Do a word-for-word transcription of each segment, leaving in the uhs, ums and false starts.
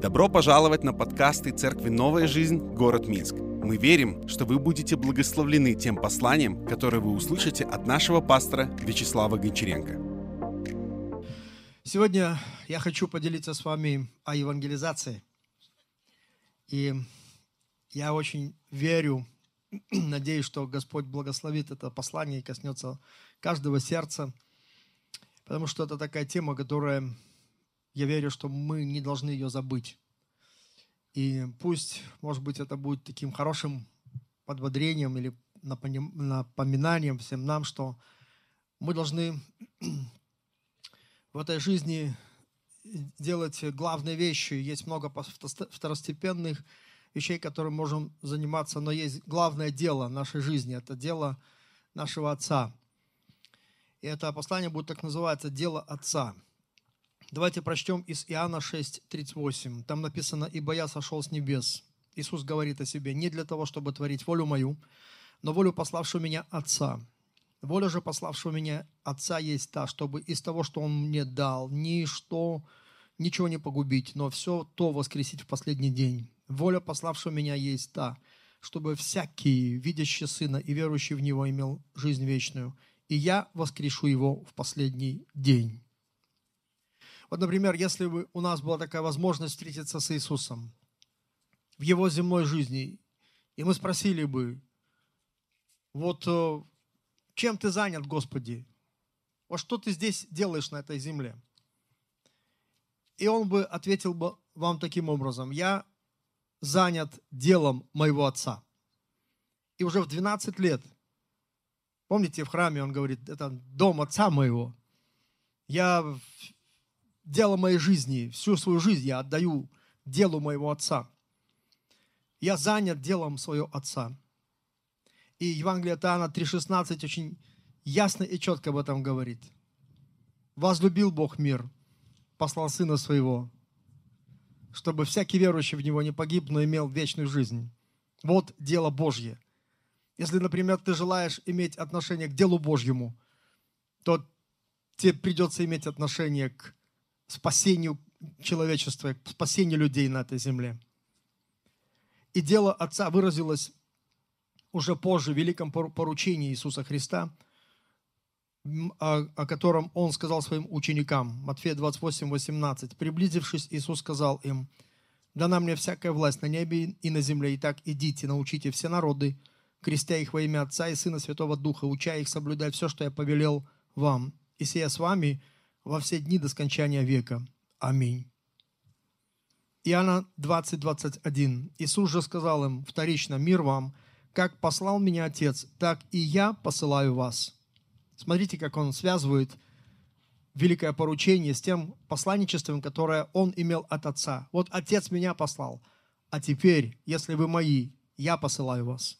Добро пожаловать на подкасты Церкви «Новая жизнь», город Минск. Мы верим, что вы будете благословлены тем посланием, которое вы услышите от нашего пастора Вячеслава Гончаренко. Сегодня я хочу поделиться с вами о евангелизации. И я очень верю, надеюсь, что Господь благословит это послание и коснется каждого сердца, потому что это такая тема, которая, я верю, что мы не должны ее забыть. И пусть, может быть, это будет таким хорошим подбодрением или напоминанием всем нам, что мы должны в этой жизни делать главные вещи. Есть много второстепенных вещей, которыми можем заниматься, но есть главное дело нашей жизни. Это дело нашего Отца. И это послание будет так называться «Дело Отца». Давайте прочтем из Иоанна шесть тридцать восемь. Там написано: «Ибо я сошел с небес». Иисус говорит о себе: «Не для того, чтобы творить волю мою, но волю пославшего меня Отца. Воля же пославшего меня Отца есть та, чтобы из того, что Он мне дал, ничто, ничего не погубить, но все то воскресить в последний день. Воля пославшего меня есть та, чтобы всякий, видящий Сына и верующий в Него, имел жизнь вечную, и я воскрешу его в последний день». Вот, например, если бы у нас была такая возможность встретиться с Иисусом в Его земной жизни, и мы спросили бы: вот чем ты занят, Господи? Вот что ты здесь делаешь на этой земле? И Он бы ответил бы вам таким образом: я занят делом моего Отца. И уже в двенадцать лет, помните, в храме Он говорит: это дом Отца моего. Я дело моей жизни, всю свою жизнь я отдаю делу моего Отца. Я занят делом своего Отца. И Евангелие от Иоанна три шестнадцать очень ясно и четко об этом говорит. «Возлюбил Бог мир, послал Сына Своего, чтобы всякий верующий в Него не погиб, но имел вечную жизнь. Вот дело Божье». Если, например, ты желаешь иметь отношение к делу Божьему, то тебе придется иметь отношение к спасению человечества, к спасению людей на этой земле. И дело Отца выразилось уже позже в великом поручении Иисуса Христа, о, о котором Он сказал своим ученикам. Матфея двадцать восемь восемнадцать. «Приблизившись, Иисус сказал им: дана мне всякая власть на небе и на земле. Итак, идите, научите все народы, крестя их во имя Отца и Сына Святого Духа, уча их соблюдать все, что я повелел вам. И сия с вами во все дни до скончания века. Аминь». Иоанна двадцать двадцать один. Иисус же сказал им вторично: «Мир вам, как послал меня Отец, так и я посылаю вас». Смотрите, как Он связывает великое поручение с тем посланничеством, которое Он имел от Отца. Вот Отец меня послал, а теперь, если вы мои, я посылаю вас.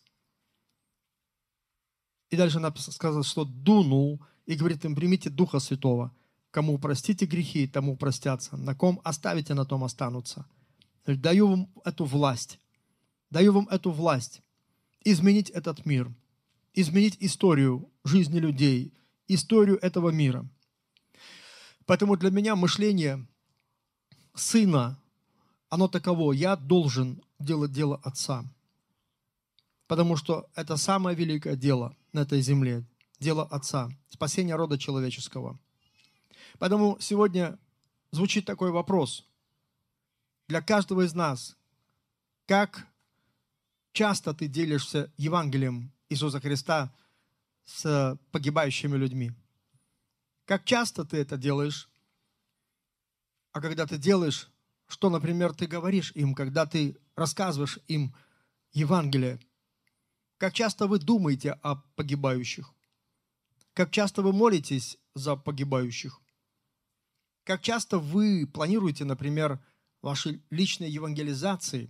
И дальше написано, сказано, что дунул, и говорит им: примите Духа Святого. Кому простите грехи, тому простятся. На ком оставите, на том останутся. Даю вам эту власть. Даю вам эту власть изменить этот мир, изменить историю жизни людей, историю этого мира. Поэтому для меня мышление сына, оно таково: я должен делать дело Отца. Потому что это самое великое дело на этой земле, дело Отца, спасение рода человеческого. Поэтому сегодня звучит такой вопрос для каждого из нас: как часто ты делишься Евангелием Иисуса Христа с погибающими людьми? Как часто ты это делаешь? А когда ты делаешь, что, например, ты говоришь им, когда ты рассказываешь им Евангелие? Как часто вы думаете о погибающих? Как часто вы молитесь за погибающих? Как часто вы планируете, например, ваши личные евангелизации?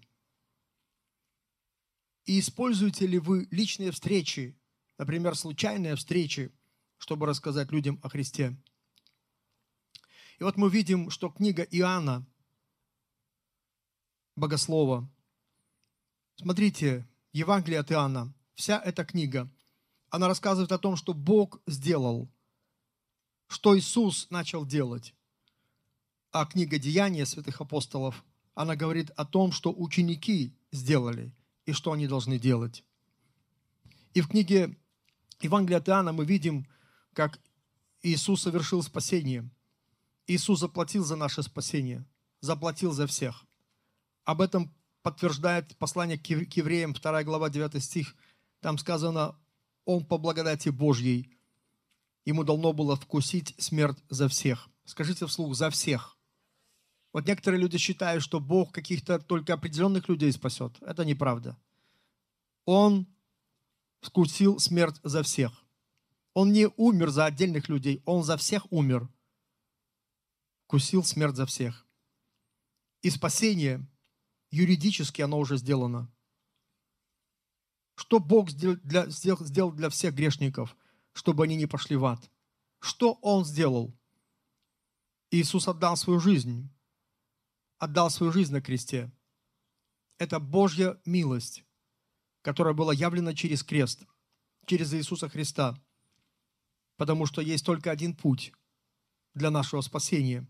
И используете ли вы личные встречи, например, случайные встречи, чтобы рассказать людям о Христе? И вот мы видим, что книга Иоанна, богослова, смотрите, Евангелие от Иоанна, вся эта книга, она рассказывает о том, что Бог сделал, что Иисус начал делать. А книга «Деяния святых апостолов» она говорит о том, что ученики сделали и что они должны делать. И в книге Евангелия от Иоанна мы видим, как Иисус совершил спасение. Иисус заплатил за наше спасение, заплатил за всех. Об этом подтверждает послание к евреям, вторая глава, девятый стих. Там сказано: Он по благодати Божьей, Ему дано было вкусить смерть за всех. Скажите вслух: за всех. Вот некоторые люди считают, что Бог каких-то только определенных людей спасет. Это неправда. Он вкусил смерть за всех. Он не умер за отдельных людей, Он за всех умер. Вкусил смерть за всех. И спасение, юридически оно уже сделано. Что Бог сделал для, сделал для всех грешников, чтобы они не пошли в ад? Что Он сделал? Иисус отдал свою жизнь. Отдал свою жизнь на кресте. Это Божья милость, которая была явлена через крест, через Иисуса Христа. Потому что есть только один путь для нашего спасения.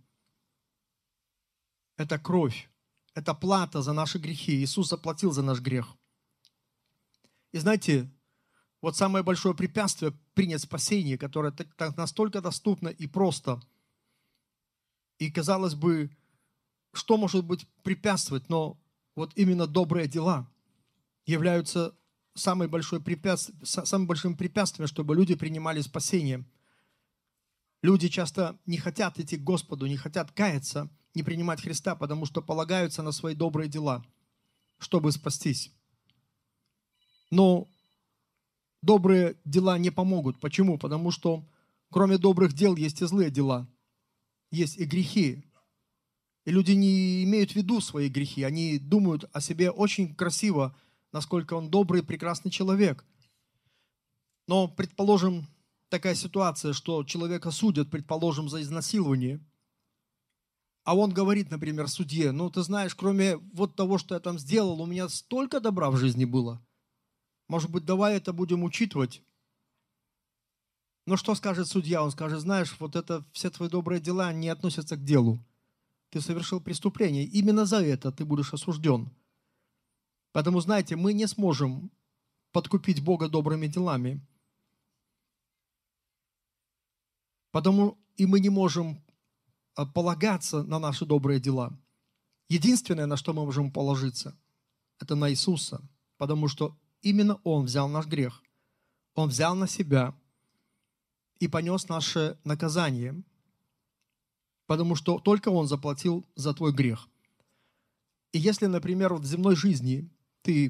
Это кровь. Это плата за наши грехи. Иисус заплатил за наш грех. И знаете, вот самое большое препятствие принять спасение, которое так настолько доступно и просто. И, казалось бы, что может быть препятствовать, но вот именно добрые дела являются самым большим препятствием, самым большим препятствием, чтобы люди принимали спасение. Люди часто не хотят идти к Господу, не хотят каяться, не принимать Христа, потому что полагаются на свои добрые дела, чтобы спастись. Но добрые дела не помогут. Почему? Потому что кроме добрых дел есть и злые дела, есть и грехи. И люди не имеют в виду свои грехи, они думают о себе очень красиво, насколько он добрый, прекрасный человек. Но, предположим, такая ситуация, что человека судят, предположим, за изнасилование, а он говорит, например, судье: ну, ты знаешь, кроме вот того, что я там сделал, у меня столько добра в жизни было. Может быть, давай это будем учитывать. Но что скажет судья? Он скажет: знаешь, вот это, все твои добрые дела не относятся к делу. Ты совершил преступление. Именно за это ты будешь осужден. Поэтому, знаете, мы не сможем подкупить Бога добрыми делами. Потому и мы не можем полагаться на наши добрые дела. Единственное, на что мы можем положиться, это на Иисуса. Потому что именно Он взял наш грех. Он взял на себя и понес наше наказание. Потому что только Он заплатил за твой грех. И если, например, в земной жизни ты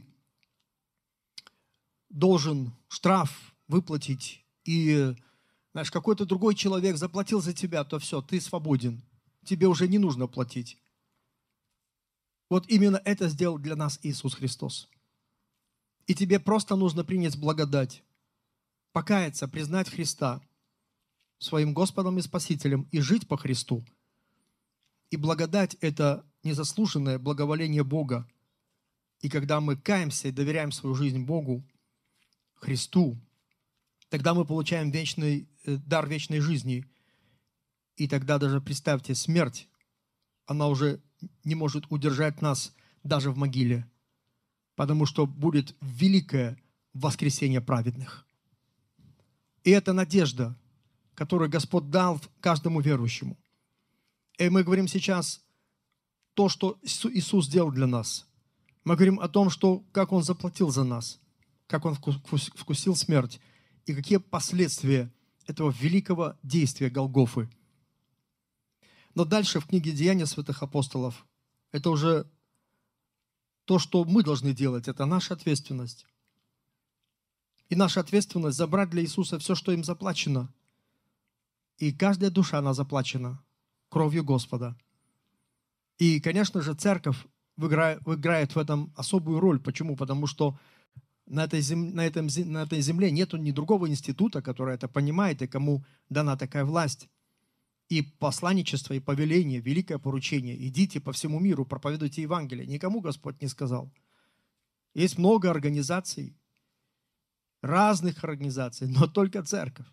должен штраф выплатить, и, знаешь, какой-то другой человек заплатил за тебя, то все, ты свободен. Тебе уже не нужно платить. Вот именно это сделал для нас Иисус Христос. И тебе просто нужно принять благодать, покаяться, признать Христа своим Господом и Спасителем и жить по Христу. И благодать – это незаслуженное благоволение Бога. И когда мы каемся и доверяем свою жизнь Богу, Христу, тогда мы получаем вечный, дар вечной жизни. И тогда даже, представьте, смерть, она уже не может удержать нас даже в могиле, потому что будет великое воскресение праведных. И это надежда, которую Господь дал каждому верующему. И мы говорим сейчас то, что Иисус сделал для нас. Мы говорим о том, что, как Он заплатил за нас, как Он вкусил смерть, и какие последствия этого великого действия Голгофы. Но дальше в книге «Деяния святых апостолов» это уже то, что мы должны делать, это наша ответственность. И наша ответственность забрать для Иисуса все, что им заплачено. И каждая душа, она заплачена кровью Господа. И, конечно же, церковь играет в этом особую роль. Почему? Потому что на этой, земле, на, этом, на этой земле нет ни другого института, который это понимает, и кому дана такая власть. И посланничество, и повеление, великое поручение. Идите по всему миру, проповедуйте Евангелие. Никому Господь не сказал. Есть много организаций, разных организаций, но только церковь.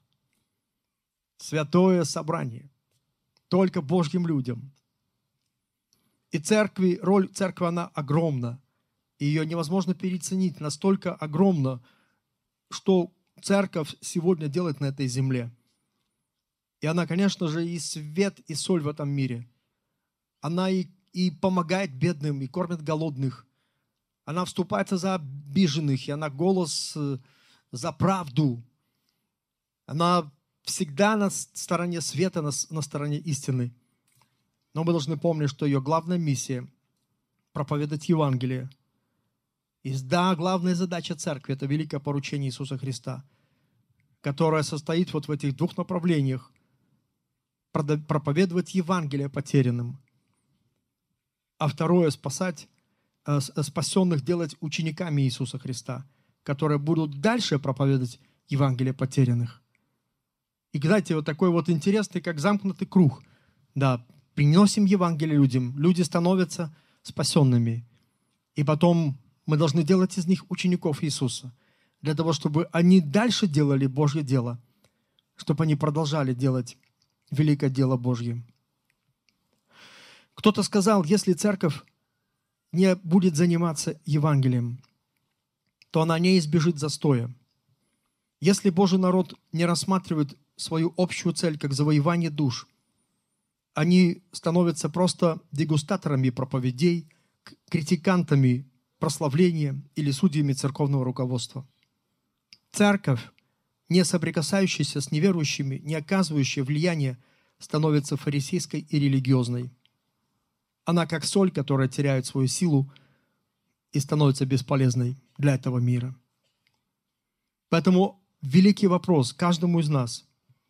Святое собрание. Только Божьим людям. И церкви, роль церкви, она огромна. И ее невозможно переоценить. Настолько огромна, что церковь сегодня делает на этой земле. И она, конечно же, и свет, и соль в этом мире. Она и, и помогает бедным, и кормит голодных. Она вступается за обиженных, и она голос за правду. Она всегда на стороне света, на, на стороне истины. Но мы должны помнить, что ее главная миссия – проповедовать Евангелие. И да, главная задача церкви – это великое поручение Иисуса Христа, которое состоит вот в этих двух направлениях. Проповедовать Евангелие потерянным. А второе – спасать спасенных, делать учениками Иисуса Христа, которые будут дальше проповедовать Евангелие потерянных. И, знаете, вот такой вот интересный, как замкнутый круг. Да, приносим Евангелие людям, люди становятся спасенными. И потом мы должны делать из них учеников Иисуса, для того, чтобы они дальше делали Божье дело, чтобы они продолжали делать великое дело Божье. Кто-то сказал, если церковь не будет заниматься Евангелием, то она не избежит застоя. Если Божий народ не рассматривает свою общую цель как завоевание душ, они становятся просто дегустаторами проповедей, критикантами прославления или судьями церковного руководства. Церковь, не соприкасающаяся с неверующими, не оказывающая влияния, становится фарисейской и религиозной. Она как соль, которая теряет свою силу и становится бесполезной для этого мира. Поэтому великий вопрос каждому из нас.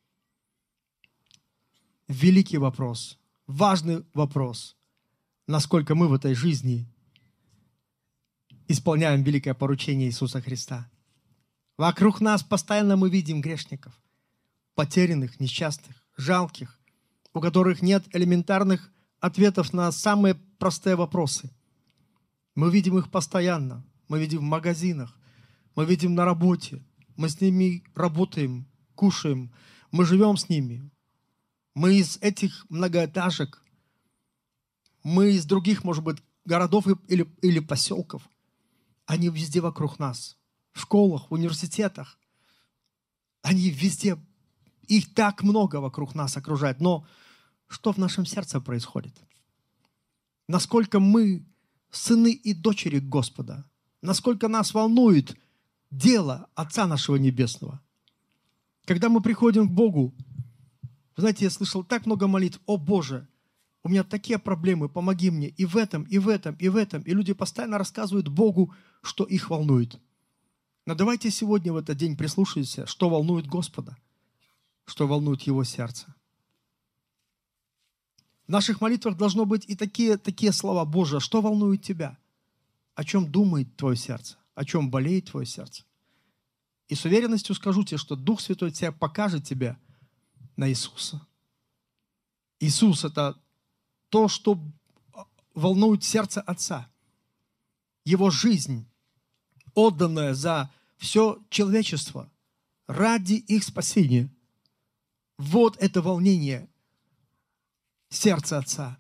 Великий вопрос, важный вопрос, насколько мы в этой жизни исполняем великое поручение Иисуса Христа. Вокруг нас постоянно мы видим грешников, потерянных, несчастных, жалких, у которых нет элементарных ответов на самые простые вопросы. Мы видим их постоянно. Мы видим в магазинах, мы видим на работе. Мы с ними работаем, кушаем, мы живем с ними. Мы из этих многоэтажек, мы из других, может быть, городов или, или поселков. Они везде вокруг нас. В школах, в университетах. Они везде. Их так много вокруг нас окружает. Но что в нашем сердце происходит? Насколько мы сыны и дочери Господа? Насколько нас волнует дело Отца нашего Небесного? Когда мы приходим к Богу, вы знаете, я слышал так много молитв: «О Боже, у меня такие проблемы, помоги мне и в этом, и в этом, и в этом». И люди постоянно рассказывают Богу, что их волнует. Но давайте сегодня в этот день прислушаемся, что волнует Господа, что волнует Его сердце. В наших молитвах должно быть и такие, такие слова: «Боже, что волнует Тебя? О чем думает Твое сердце? О чем болеет Твое сердце?» И с уверенностью скажу тебе, что Дух Святой тебя покажет тебе на Иисуса. Иисус – это то, что волнует сердце Отца. Его жизнь, отданная за все человечество, ради их спасения. Вот это волнение сердца Отца.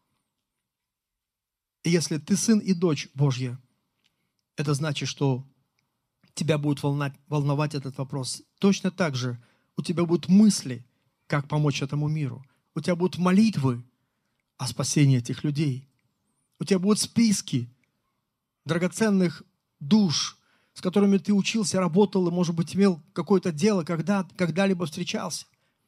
И если ты сын и дочь Божья, это значит, что тебя будет волновать, волновать этот вопрос. Точно так же у тебя будут мысли, как помочь этому миру. У тебя будут молитвы о спасении этих людей. У тебя будут списки драгоценных душ, с которыми ты учился, работал и, может быть, имел какое-то дело, когда, когда-либо встречался.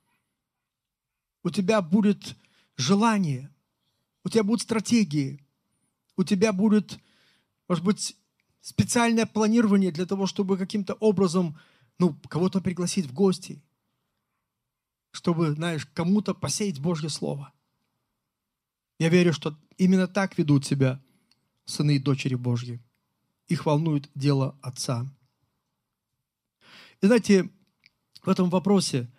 У тебя будет желание, у тебя будут стратегии, у тебя будет, может быть, специальное планирование для того, чтобы каким-то образом, ну, кого-то пригласить в гости, чтобы, знаешь, кому-то посеять Божье Слово. Я верю, что именно так ведут себя сыны и дочери Божьи. Их волнует дело Отца. И знаете, в этом вопросе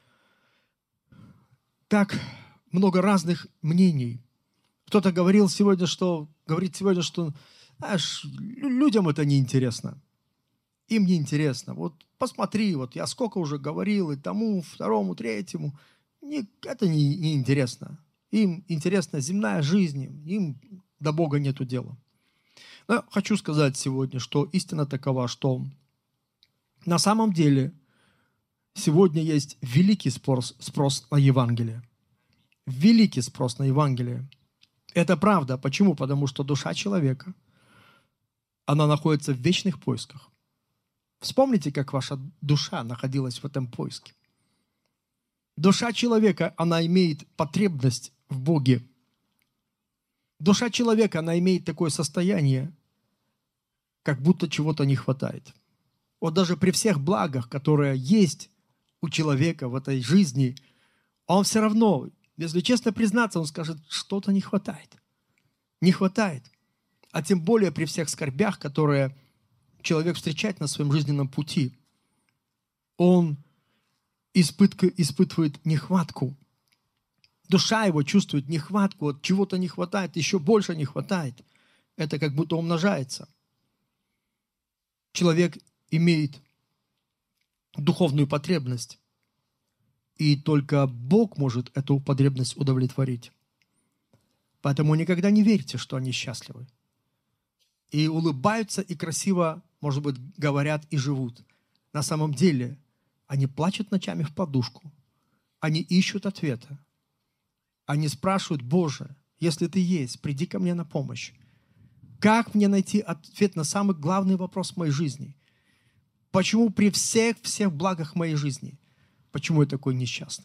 так много разных мнений. Кто-то говорил сегодня, что, говорит сегодня, что, знаешь, людям это неинтересно. Им неинтересно. Вот посмотри, вот я сколько уже говорил и тому, второму, третьему. Не, это не, не интересно. Им интересна земная жизнь, им до Бога нету дела. Но хочу сказать сегодня, что истина такова, что на самом деле сегодня есть великий спрос, спрос на Евангелие. Великий спрос на Евангелие. Это правда. Почему? Потому что душа человека, она находится в вечных поисках. Вспомните, как ваша душа находилась в этом поиске. Душа человека, она имеет потребность в Боге. Душа человека, она имеет такое состояние, как будто чего-то не хватает. Вот даже при всех благах, которые есть у человека в этой жизни, он все равно, если честно признаться, он скажет, что-то не хватает. Не хватает. А тем более при всех скорбях, которые человек встречает на своем жизненном пути, он испытывает нехватку. Душа его чувствует нехватку, вот чего-то не хватает, еще больше не хватает. Это как будто умножается. Человек имеет духовную потребность, и только Бог может эту потребность удовлетворить. Поэтому никогда не верьте, что они счастливы. И улыбаются, и красиво, может быть, говорят и живут. На самом деле они плачут ночами в подушку. Они ищут ответа. Они спрашивают: Боже, если Ты есть, приди ко мне на помощь. Как мне найти ответ на самый главный вопрос в моей жизни? Почему при всех-всех благах моей жизни? Почему я такой несчастный?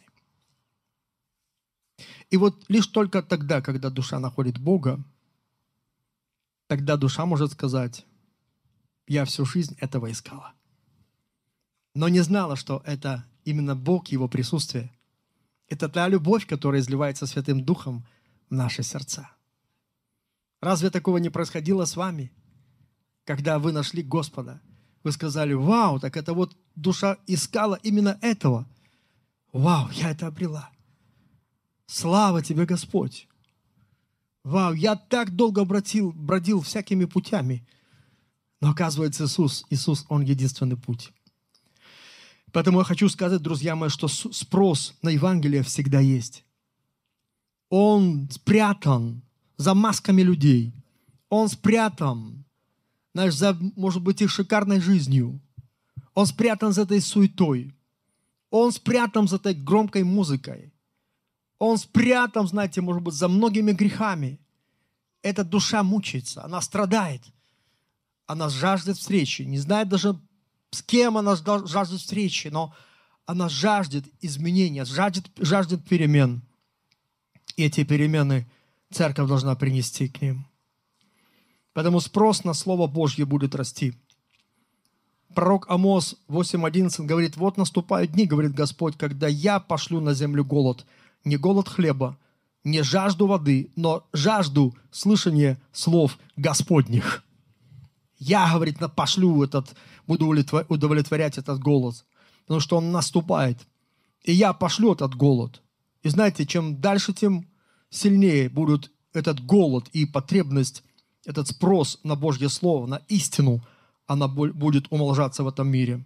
И вот лишь только тогда, когда душа находит Бога, тогда душа может сказать: я всю жизнь этого искала. Но не знала, что это именно Бог, Его присутствие. Это та любовь, которая изливается Святым Духом в наши сердца. Разве такого не происходило с вами? Когда вы нашли Господа, вы сказали: вау, так это вот душа искала именно этого. Вау, я это обрела. Слава Тебе, Господь. Вау, я так долго бродил, бродил всякими путями. Но оказывается, Иисус, Иисус, Он единственный путь. Поэтому я хочу сказать, друзья мои, что спрос на Евангелие всегда есть. Он спрятан за масками людей. Он спрятан, знаешь, за, может быть, их шикарной жизнью. Он спрятан за этой суетой. Он спрятан за этой громкой музыкой. Он спрятан, знаете, может быть, за многими грехами. Эта душа мучается, она страдает. Она жаждет встречи, не знает даже, с кем она жаждет встречи, но она жаждет изменения, жаждет, жаждет перемен. И эти перемены церковь должна принести к ним. Поэтому спрос на Слово Божье будет расти. Пророк Амос восемь одиннадцать говорит: вот наступают дни, говорит Господь, когда я пошлю на землю голод, не голод хлеба, не жажду воды, но жажду слышания слов Господних. Я, говорит, пошлю этот, буду удовлетворять этот голод, потому что он наступает. И я пошлю этот голод. И знаете, чем дальше, тем сильнее будет этот голод и потребность, этот спрос на Божье Слово, на истину, она будет умножаться в этом мире.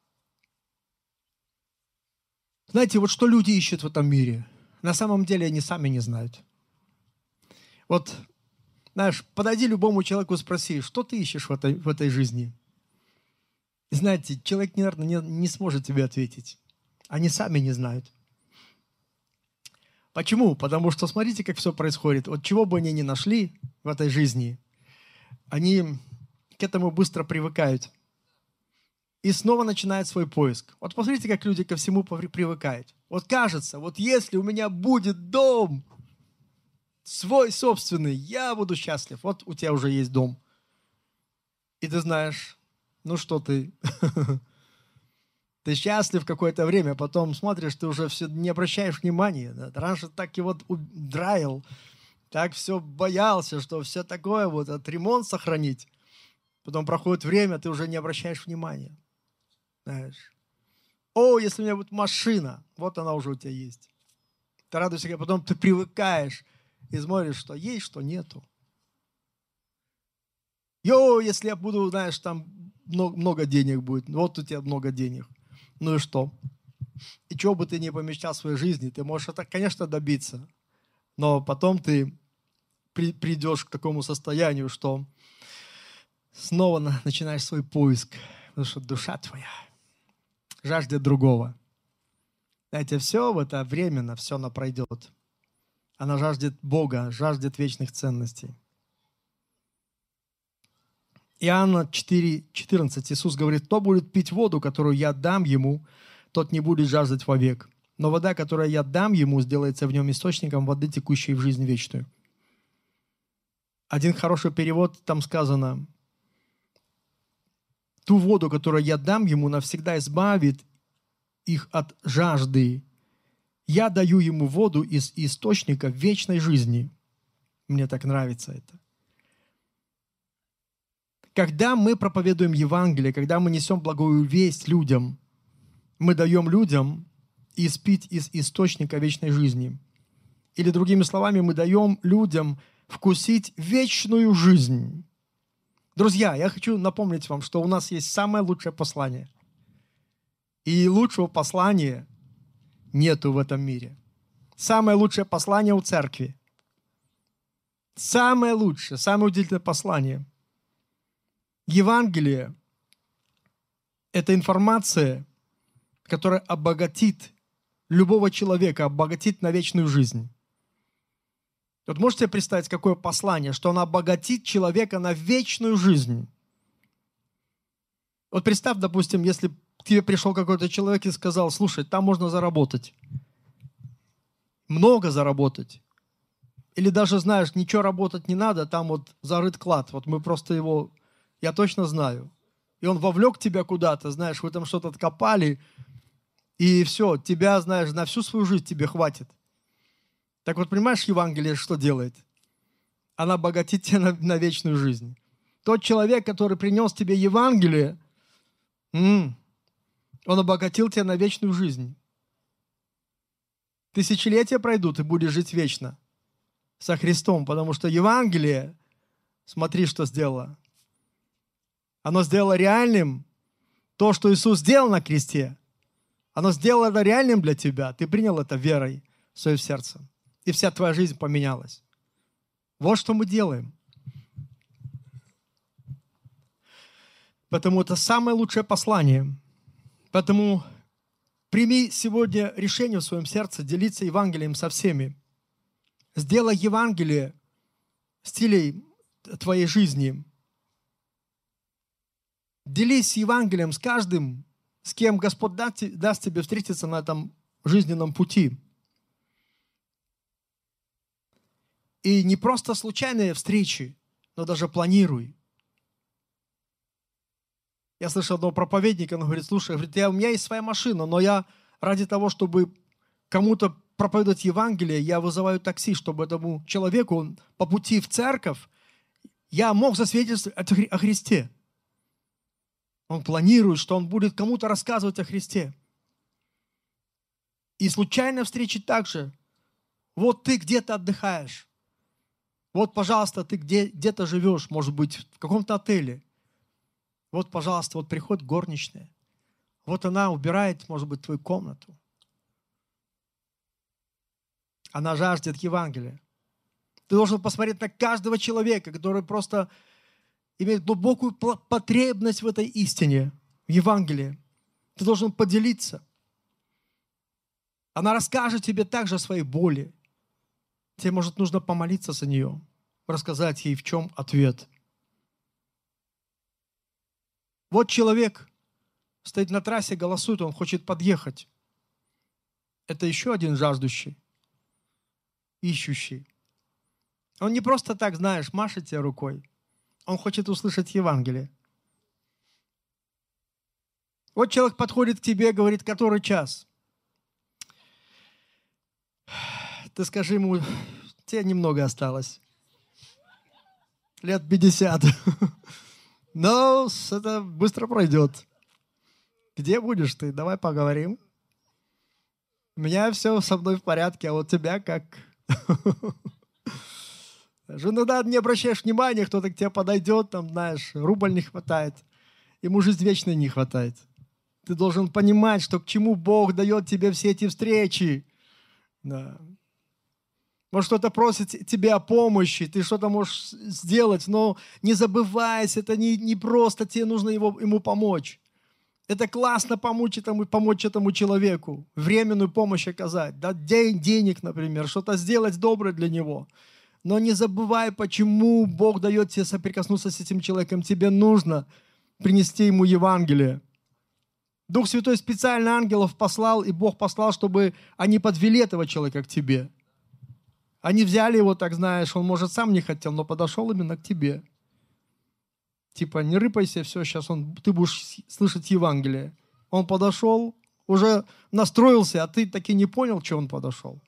Знаете, вот что люди ищут в этом мире, на самом деле они сами не знают. Вот, знаешь, подойди любому человеку и спроси, что ты ищешь в этой, в этой жизни? И знаете, человек, наверное, не, не сможет тебе ответить. Они сами не знают. Почему? Потому что смотрите, как все происходит. Вот чего бы они ни нашли в этой жизни, они к этому быстро привыкают. И снова начинают свой поиск. Вот посмотрите, как люди ко всему привыкают. Вот кажется, вот если у меня будет дом, свой собственный, я буду счастлив. Вот у тебя уже есть дом. И ты знаешь, ну что ты, ты счастлив какое-то время, потом смотришь, ты уже все не обращаешь внимания. Да? Раньше так и вот драил, так все боялся, что все такое, вот этот ремонт сохранить. Потом проходит время, ты уже не обращаешь внимания. Знаешь. О, если у меня будет машина, вот она уже у тебя есть. Ты радуешься, а потом ты привыкаешь и смотришь, что есть, что нету. Йо, если я буду, знаешь, там много, много денег будет, вот у тебя много денег. Ну и что? И чего бы ты ни помещал в своей жизни, ты можешь это, конечно, добиться. Но потом ты при, придешь к такому состоянию, что снова на, начинаешь свой поиск, потому что душа твоя жаждет другого. Знаете, все в это временно, все она пройдет. Она жаждет Бога, жаждет вечных ценностей. Иоанна четыре четырнадцать. Иисус говорит: «Кто будет пить воду, которую я дам ему, тот не будет жаждать вовек. Но вода, которую я дам ему, сделается в нем источником воды, текущей в жизнь вечную». Один хороший перевод, там сказано: «Ту воду, которую я дам ему, навсегда избавит их от жажды. Я даю ему воду из источника вечной жизни». Мне так нравится это. Когда мы проповедуем Евангелие, когда мы несем благую весть людям, мы даем людям испить из источника вечной жизни. Или, другими словами, мы даем людям вкусить вечную жизнь. Друзья, я хочу напомнить вам, что у нас есть самое лучшее послание. И лучшего послания нету в этом мире. Самое лучшее послание у церкви. Самое лучшее, самое удивительное послание. Евангелие – это информация, которая обогатит любого человека, обогатит на вечную жизнь. Вот можете представить, какое послание, что оно обогатит человека на вечную жизнь? Вот представь, допустим, если к тебе пришел какой-то человек и сказал: слушай, там можно заработать. Много заработать. Или даже, знаешь, ничего работать не надо, там вот зарыт клад. Вот мы просто его, я точно знаю. И он вовлек тебя куда-то, знаешь, вы там что-то откопали, и все, тебя, знаешь, на всю свою жизнь тебе хватит. Так вот, понимаешь, Евангелие что делает? Она обогатит тебя на, на вечную жизнь. Тот человек, который принес тебе Евангелие, м-м, он обогатил тебя на вечную жизнь. Тысячелетия пройдут, и будешь жить вечно со Христом, потому что Евангелие, смотри, что сделало. Оно сделало реальным то, что Иисус сделал на кресте. Оно сделало это реальным для тебя. Ты принял это верой в свое сердце. И вся твоя жизнь поменялась. Вот что мы делаем. Поэтому это самое лучшее послание. Поэтому прими сегодня решение в своем сердце делиться Евангелием со всеми. Сделай Евангелие стилей твоей жизни. Делись Евангелием с каждым, с кем Господь даст тебе встретиться на этом жизненном пути. И не просто случайные встречи, но даже планируй. Я слышал одного проповедника, он говорит: слушай, говорит, я, у меня есть своя машина, но я ради того, чтобы кому-то проповедовать Евангелие, я вызываю такси, чтобы этому человеку он, по пути в церковь я мог засвидетельствовать о Христе. Он планирует, что он будет кому-то рассказывать о Христе. И случайные встречи также. Вот ты где-то отдыхаешь. Вот, пожалуйста, ты где, где-то живешь, может быть, в каком-то отеле. Вот, пожалуйста, вот приходит горничная. Вот она убирает, может быть, твою комнату. Она жаждет Евангелия. Ты должен посмотреть на каждого человека, который просто имеет глубокую потребность в этой истине, в Евангелии. Ты должен поделиться. Она расскажет тебе также о своей боли. Тебе, может, нужно помолиться за нее, рассказать ей, в чем ответ. Вот человек стоит на трассе, голосует, он хочет подъехать. Это еще один жаждущий, ищущий. Он не просто так, знаешь, машет тебе рукой. Он хочет услышать Евангелие. Вот человек подходит к тебе, говорит: который час? Ты скажи ему: тебе немного осталось. Лет пятьдесят. Но это быстро пройдет. Где будешь ты? Давай поговорим. У меня все со мной в порядке, а вот тебя как? Иногда не обращаешь внимания, кто-то к тебе подойдет, там, знаешь, рубль не хватает. Ему жизнь вечной не хватает. Ты должен понимать, что к чему Бог дает тебе все эти встречи. Да. Может, кто-то просит тебя о помощи, ты что-то можешь сделать, но не забывайся, это не, не просто, тебе нужно его, ему помочь. Это классно помочь этому, помочь этому человеку, временную помощь оказать, дать день, денег, например, что-то сделать доброе для него. Но не забывай, почему Бог дает тебе соприкоснуться с этим человеком. Тебе нужно принести ему Евангелие. Дух Святой специально ангелов послал, и Бог послал, чтобы они подвели этого человека к тебе. Они взяли его, так знаешь, он, может, сам не хотел, но подошел именно к тебе. Типа, не рыпайся, все, сейчас он, ты будешь слышать Евангелие. Он подошел, уже настроился, а ты таки не понял, что он подошел.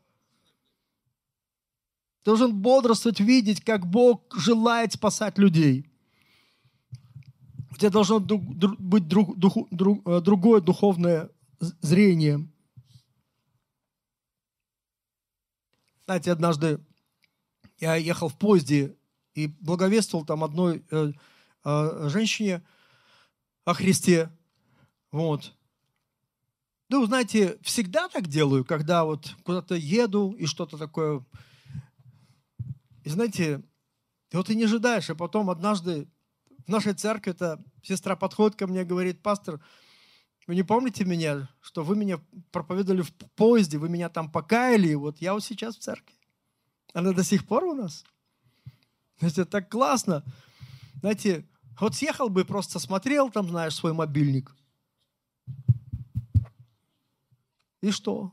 Ты должен бодрствовать, видеть, как Бог желает спасать людей. У тебя должно быть друг, дух, друг, другое духовное зрение. Знаете, однажды я ехал в поезде и благовествовал там одной э, э, женщине о Христе. Вот. Ну, знаете, всегда так делаю, когда вот куда-то еду и что-то такое. И знаете, ты вот и не ожидаешь, а потом однажды в нашей церкви эта сестра подходит ко мне и говорит: пастор, вы не помните меня, что вы меня проповедовали в поезде, вы меня там покаяли, и вот я вот сейчас в церкви. Она до сих пор у нас. Знаете, так классно. Знаете, вот съехал бы, просто смотрел там, знаешь, свой мобильник. И что?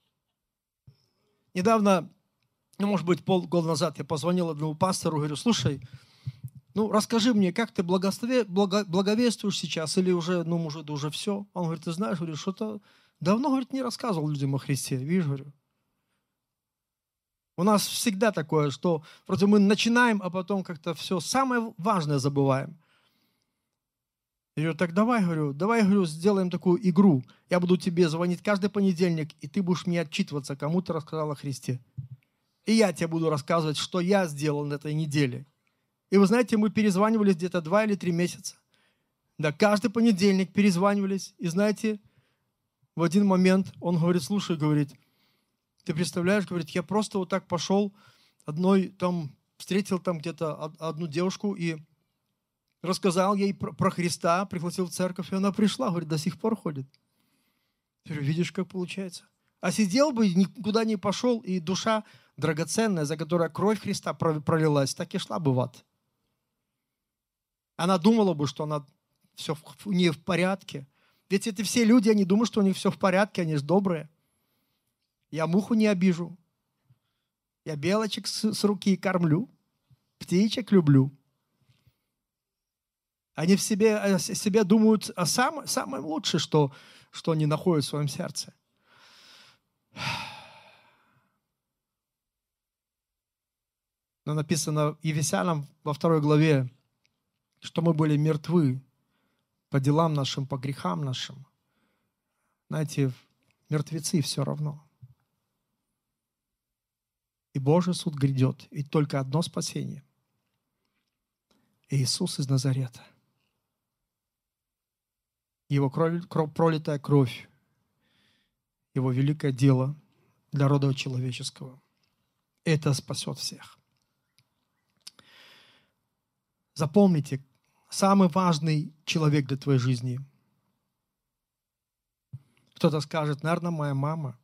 Недавно, ну, может быть, полгода назад я позвонил одному пастору, говорю: слушай, ну, расскажи мне, как ты благослове, благо, благовествуешь сейчас, или уже, ну, может, уже все? Он говорит: ты знаешь, говорю, что-то давно, говорит, не рассказывал людям о Христе. Видишь, говорю. У нас всегда такое, что вроде мы начинаем, а потом как-то все самое важное забываем. Я говорю: так давай, говорю, давай, говорю, сделаем такую игру. Я буду тебе звонить каждый понедельник, и ты будешь мне отчитываться, кому ты рассказал о Христе. И я тебе буду рассказывать, что я сделал на этой неделе. И вы знаете, мы перезванивались где-то два или три месяца. Да, каждый понедельник перезванивались. И знаете, в один момент он говорит: слушай, говорит, ты представляешь, говорит, я просто вот так пошел, одной там, встретил там где-то одну девушку и рассказал ей про, про Христа, пригласил в церковь, и она пришла, говорит, до сих пор ходит. Я говорю: видишь, как получается. А сидел бы, никуда не пошел, и душа драгоценная, за которой кровь Христа пролилась, так и шла бы в ад. Она думала бы, что она все у нее в порядке. Ведь это все люди, они думают, что у них все в порядке, они же добрые. Я муху не обижу. Я белочек с, с руки кормлю. Птичек люблю. Они в себе, о себе думают о сам, самое лучшее, что, что они находят в своем сердце. Но написано в Ефесянам во второй главе, что мы были мертвы по делам нашим, по грехам нашим. Знаете, мертвецы все равно. И Божий суд грядет. И только одно спасение. Иисус из Назарета. Его кровь, кровь, пролитая кровь. Его великое дело для рода человеческого. Это спасет всех. Запомните, самый важный человек для твоей жизни. Кто-то скажет: наверное, моя мама.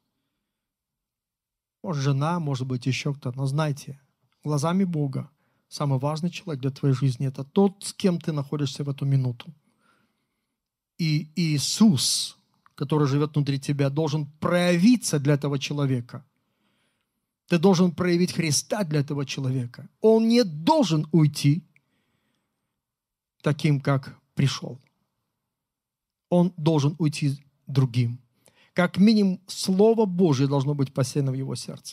Может, жена, может быть, еще кто-то. Но знайте, глазами Бога самый важный человек для твоей жизни – это тот, с кем ты находишься в эту минуту. И Иисус, который живет внутри тебя, должен проявиться для этого человека. Ты должен проявить Христа для этого человека. Он не должен уйти таким, как пришел. Он должен уйти другим. Как минимум, Слово Божье должно быть посеяно в его сердце.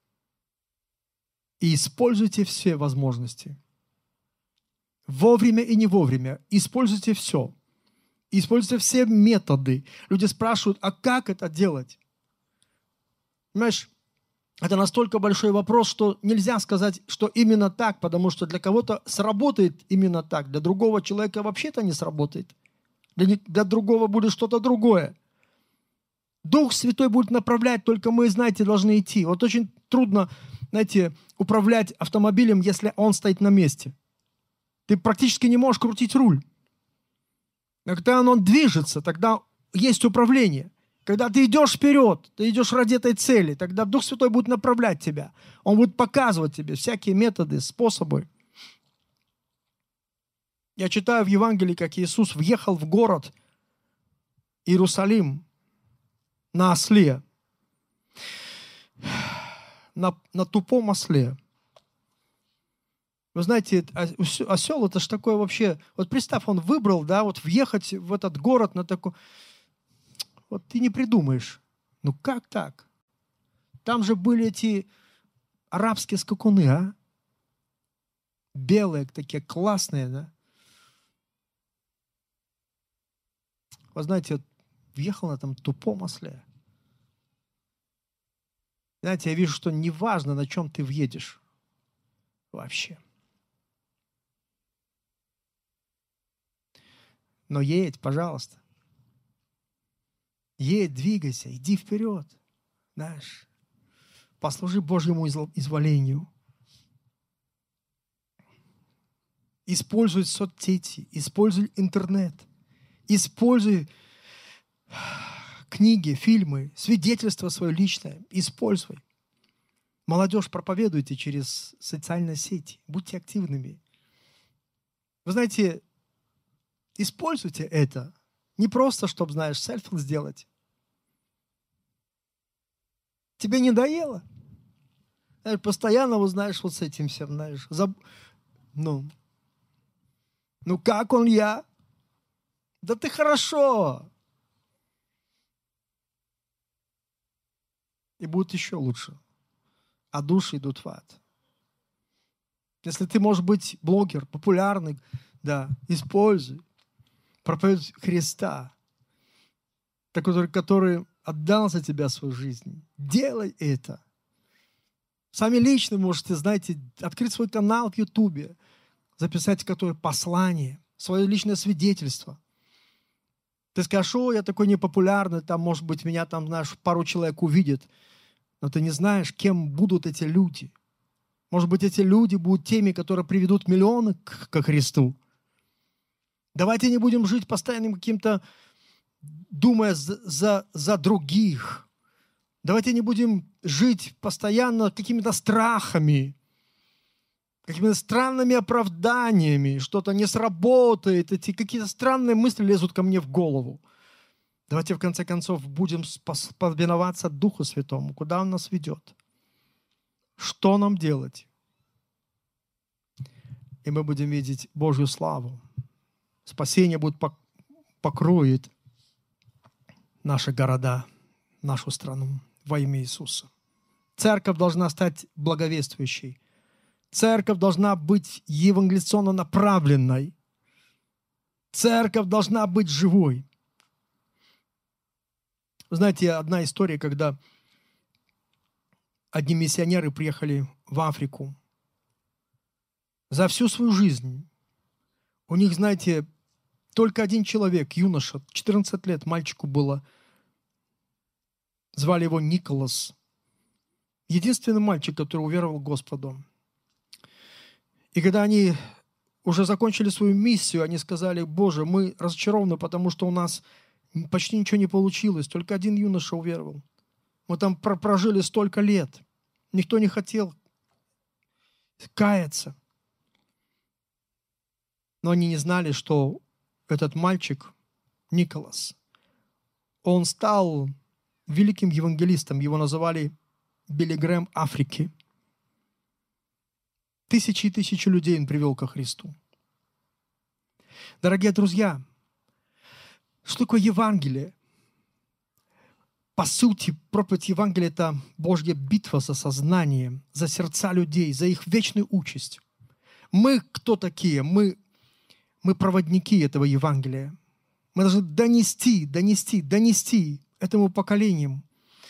И используйте все возможности. Вовремя и не вовремя. Используйте все. Используйте все методы. Люди спрашивают: а как это делать? Понимаешь, это настолько большой вопрос, что нельзя сказать, что именно так, потому что для кого-то сработает именно так, для другого человека вообще-то не сработает. Для, не, для другого будет что-то другое. Дух Святой будет направлять, только мы, знаете, должны идти. Вот очень трудно, знаете, управлять автомобилем, если он стоит на месте. Ты практически не можешь крутить руль. Но когда он движется, тогда есть управление. Когда ты идешь вперед, ты идешь ради этой цели, тогда Дух Святой будет направлять тебя. Он будет показывать тебе всякие методы, способы. Я читаю в Евангелии, как Иисус въехал в город Иерусалим на осле, на, на тупом осле. Вы знаете, осел это ж такое вообще... Вот представь, он выбрал, да, вот въехать в этот город на такой... Вот ты не придумаешь. Ну как так? Там же были эти арабские скакуны, а? Белые такие, классные, да? Вы знаете, вот въехал на этом тупом осле. Знаете, я вижу, что неважно, на чем ты въедешь. Вообще. Но едь, пожалуйста. Едь, двигайся, иди вперед. Знаешь, послужи Божьему изволению. Используй соцсети, используй интернет, используй книги, фильмы, свидетельство свое личное. Используй. Молодежь, проповедуйте через социальные сети. Будьте активными. Вы знаете, используйте это. Не просто, чтобы, знаешь, селфи сделать. Тебе не надоело? Знаешь, постоянно, вот знаешь, вот с этим всем, знаешь, заб... ну, ну как он я? Да ты хорошо. И будет еще лучше. А души идут в ад. Если ты можешь быть блогер, популярный, да, используй. Проповедь Христа, который, который отдал за тебя свою жизнь. Делай это. Сами лично можете, знаете, открыть свой канал в Ютубе, записать какое-то послание, свое личное свидетельство. Ты скажешь, о, я такой непопулярный, там, может быть, меня там, знаешь, пару человек увидят, но ты не знаешь, кем будут эти люди. Может быть, эти люди будут теми, которые приведут миллионы к, ко Христу. Давайте не будем жить постоянным каким-то, думая за, за, за других. Давайте не будем жить постоянно какими-то страхами, какими-то странными оправданиями, что-то не сработает, эти какие-то странные мысли лезут ко мне в голову. Давайте, в конце концов, будем повиноваться Духу Святому, куда Он нас ведет. Что нам делать? И мы будем видеть Божью славу. Спасение будет покроет наши города, нашу страну во имя Иисуса. Церковь должна стать благовествующей. Церковь должна быть евангелизационно направленной. Церковь должна быть живой. Вы знаете, одна история, когда одни миссионеры приехали в Африку. За всю свою жизнь у них, знаете, только один человек, юноша, четырнадцать лет, мальчику было, звали его Николас. Единственный мальчик, который уверовал Господу. И когда они уже закончили свою миссию, они сказали, Боже, мы разочарованы, потому что у нас почти ничего не получилось, только один юноша уверовал. Мы там прожили столько лет, никто не хотел каяться. Но они не знали, что этот мальчик, Николас, он стал великим евангелистом. Его называли Билли Грэм Африки. Тысячи и тысячи людей он привел ко Христу. Дорогие друзья, что такое Евангелие? По сути, проповедь Евангелия – это Божья битва за сознание, за сердца людей, за их вечную участь. Мы кто такие? Мы Мы проводники этого Евангелия. Мы должны донести, донести, донести этому поколению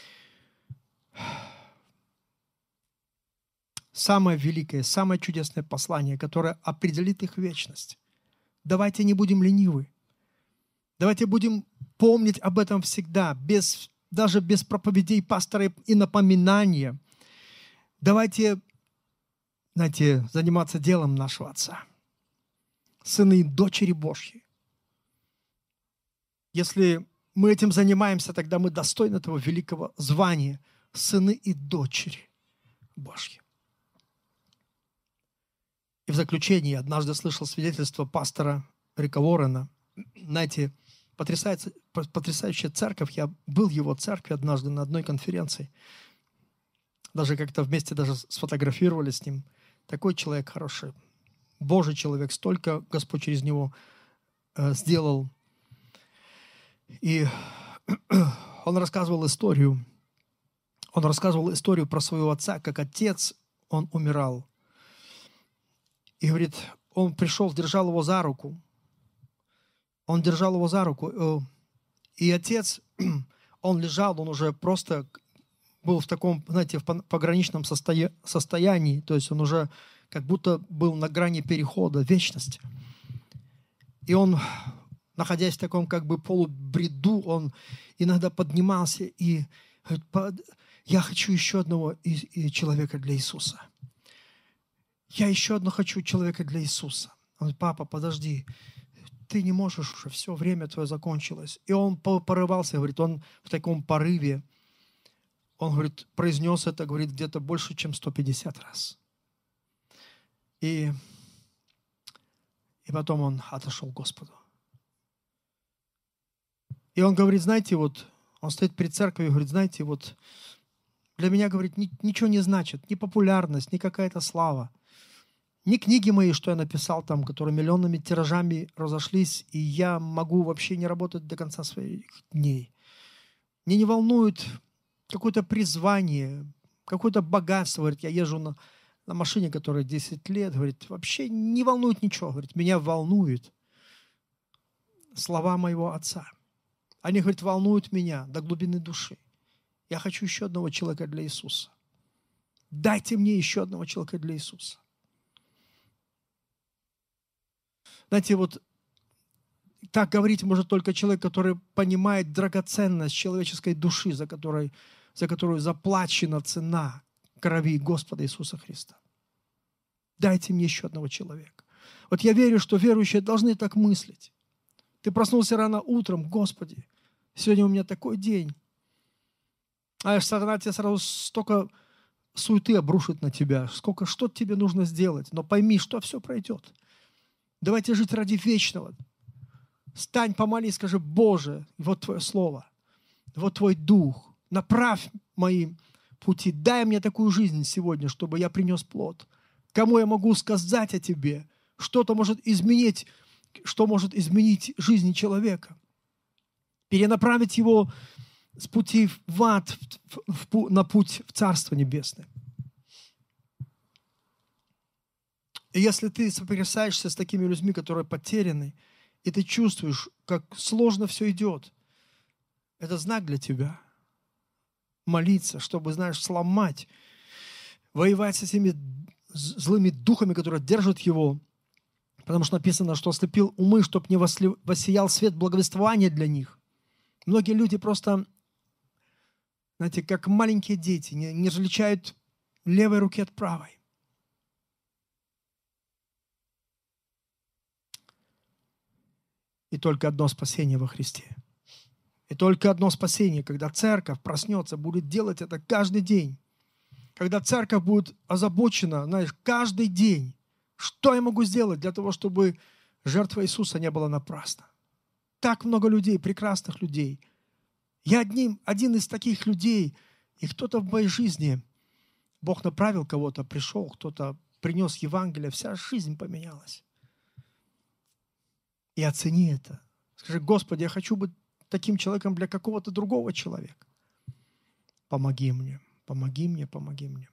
самое великое, самое чудесное послание, которое определит их вечность. Давайте не будем ленивы. Давайте будем помнить об этом всегда, без, даже без проповедей пастора и напоминания. Давайте, знаете, заниматься делом нашего Отца. Сыны и дочери Божьи. Если мы этим занимаемся, тогда мы достойны этого великого звания. Сыны и дочери Божьи. И в заключение, я однажды слышал свидетельство пастора Рика Уоррена. Знаете, потрясающая, потрясающая церковь. Я был в его церкви однажды на одной конференции. Даже как-то вместе даже сфотографировались с ним. Такой человек хороший. Божий человек. Столько Господь через него э, сделал. И он рассказывал историю. Он рассказывал историю про своего отца, как отец, он умирал. И говорит, он пришел, держал его за руку. Он держал его за руку. И отец, он лежал, он уже просто был в таком, знаете, в пограничном состоя- состоянии. То есть он уже как будто был на грани перехода, вечности. И он, находясь в таком как бы полубреду, он иногда поднимался и говорит, я хочу еще одного человека для Иисуса. Я еще одно хочу человека для Иисуса. Он говорит, папа, подожди, ты не можешь уже, все, время твое закончилось. И он порывался, говорит, он в таком порыве, он, говорит, произнес это, говорит, где-то больше, чем сто пятьдесят раз. И, и потом он отошел к Господу. И он говорит, знаете, вот, он стоит перед церковью и говорит, знаете, вот, для меня, говорит, ничего не значит, ни популярность, ни какая-то слава. Ни книги мои, что я написал там, которые миллионными тиражами разошлись, и я могу вообще не работать до конца своих дней. Меня не волнует какое-то призвание, какое-то богатство. Говорит, я езжу на, на машине, которая десять лет. Говорит, вообще не волнует ничего. Говорит, меня волнуют слова моего отца. Они, говорит, волнуют меня до глубины души. Я хочу еще одного человека для Иисуса. Дайте мне еще одного человека для Иисуса. Знаете, вот так говорить может только человек, который понимает драгоценность человеческой души, за, которой, за которую заплачена цена крови Господа Иисуса Христа. Дайте мне еще одного человека. Вот я верю, что верующие должны так мыслить. Ты проснулся рано утром, Господи, сегодня у меня такой день. А сатана тебе сразу столько суеты обрушит на тебя, сколько, что тебе нужно сделать. Но пойми, что все пройдет. Давайте жить ради вечного. Стань, помолись, скажи, Боже, вот Твое Слово, вот Твой Дух, направь мои пути, дай мне такую жизнь сегодня, чтобы я принес плод. Кому я могу сказать о Тебе? Что-то может изменить, что может изменить жизнь человека. Перенаправить его с пути в ад, в, в, на путь в Царство Небесное. И если ты соприкасаешься с такими людьми, которые потеряны, и ты чувствуешь, как сложно все идет, это знак для тебя. Молиться, чтобы, знаешь, сломать, воевать с этими злыми духами, которые держат его. Потому что написано, что ослепил умы, чтобы не воссиял свет благовествования для них. Многие люди просто, знаете, как маленькие дети, не, не различают левой руки от правой. И только одно спасение во Христе. И только одно спасение, когда церковь проснется, будет делать это каждый день. Когда церковь будет озабочена, знаешь, каждый день, что я могу сделать для того, чтобы жертва Иисуса не была напрасна. Так много людей, прекрасных людей. Я одним, один из таких людей, и кто-то в моей жизни, Бог направил кого-то, пришел, кто-то принес Евангелие, вся жизнь поменялась. И оцени это. Скажи, Господи, я хочу быть таким человеком для какого-то другого человека. Помоги мне, помоги мне, помоги мне.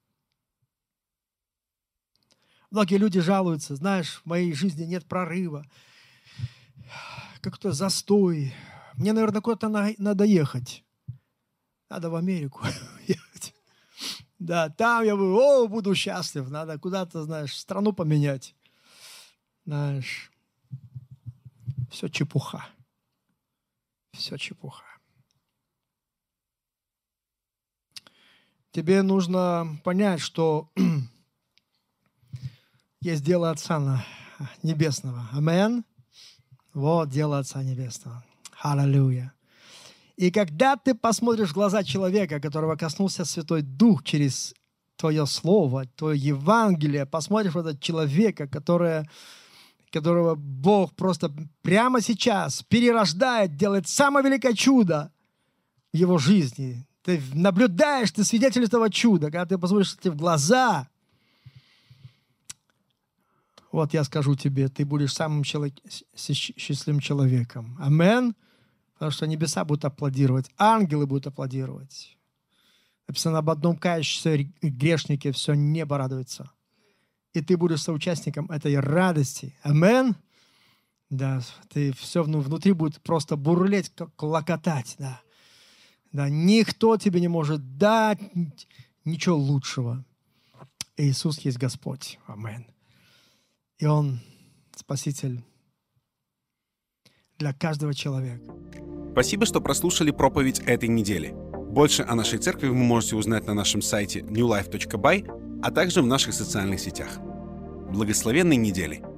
Многие люди жалуются, знаешь, в моей жизни нет прорыва, как-то застой. Мне, наверное, куда-то надо ехать. Надо в Америку ехать. Да, там я буду, о, буду счастлив. Надо куда-то, знаешь, страну поменять. Знаешь, все чепуха. Все чепуха. тебе нужно понять, что есть дело Отца Небесного. Амен. Вот дело Отца Небесного. Аллилуйя. И когда ты посмотришь в глаза человека, которого коснулся Святой Дух через Твое Слово, Твое Евангелие, посмотришь в этого человека, которое, которого Бог просто прямо сейчас перерождает, делает самое великое чудо в его жизни. Ты наблюдаешь, ты свидетель этого чуда. Когда ты посмотришь в глаза, вот я скажу тебе, ты будешь самым человек, счастливым человеком. Амен. Потому что небеса будут аплодировать, ангелы будут аплодировать. Написано, об одном кающемся грешнике все небо радуется. И ты будешь соучастником этой радости. Амен. Да, ты все внутри будет просто бурлеть, как клокотать. Да. Да, никто тебе не может дать ничего лучшего. Иисус есть Господь. Амен. И Он Спаситель для каждого человека. Спасибо, что прослушали проповедь этой недели. Больше о нашей церкви вы можете узнать на нашем сайте нью лайф точка бай, а также в наших социальных сетях. Благословенной недели!